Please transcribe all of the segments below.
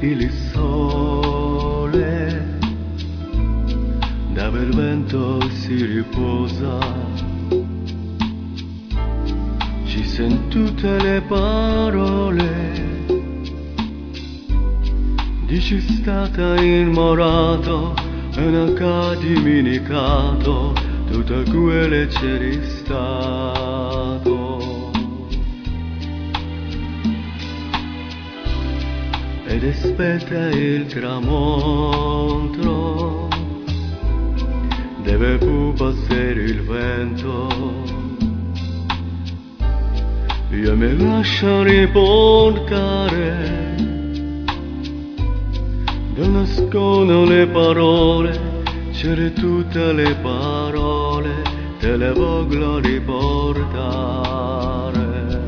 il sole, dove il vento si riposa, ci sento tutte le parole. Dici stata innamorato e non ha dimenticato tutto quello c'eri stato. Ed aspetta il tramonto, deve più passare il vento. Io mi lascio riportare, non nascono le parole, c'ere tutte le parole, te le voglio riportare.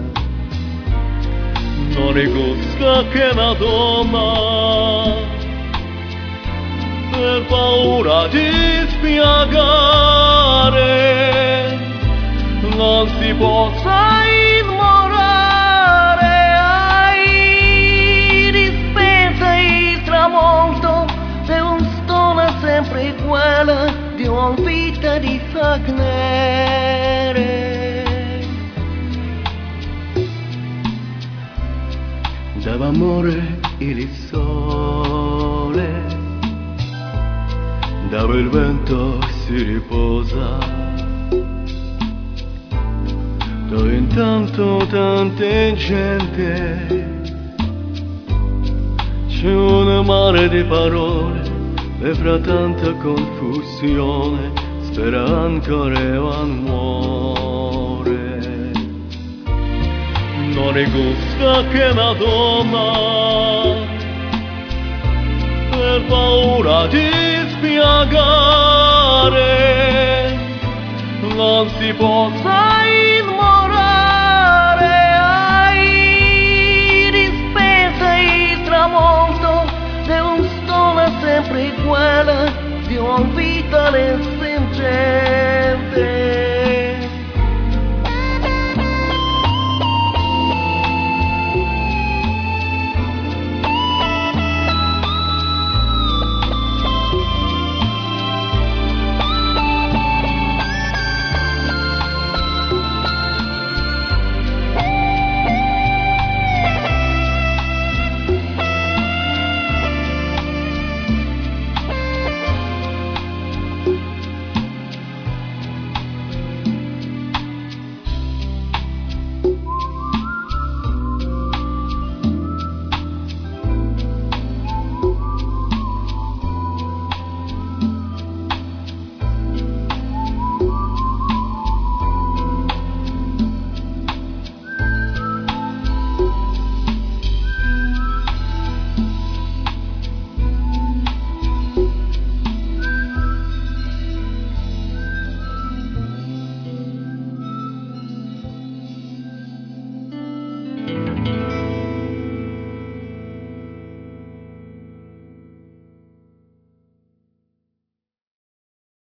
Non è gusta che una donna, per paura di spiegare, non si possa innamorare. Ai, dispensa il tramonto di un stona sempre quella di una vita di fagnere. Dall'amore il sole, dove il vento si riposa, dove intanto tanta gente, c'è un mare di parole e fra tanta confusione spera ancora un amore. Non è gusta che una donna, per paura di spiegare, non si possa innamorare. Ai, dispensa il tramonto di un stona sempre quella di una vita essente.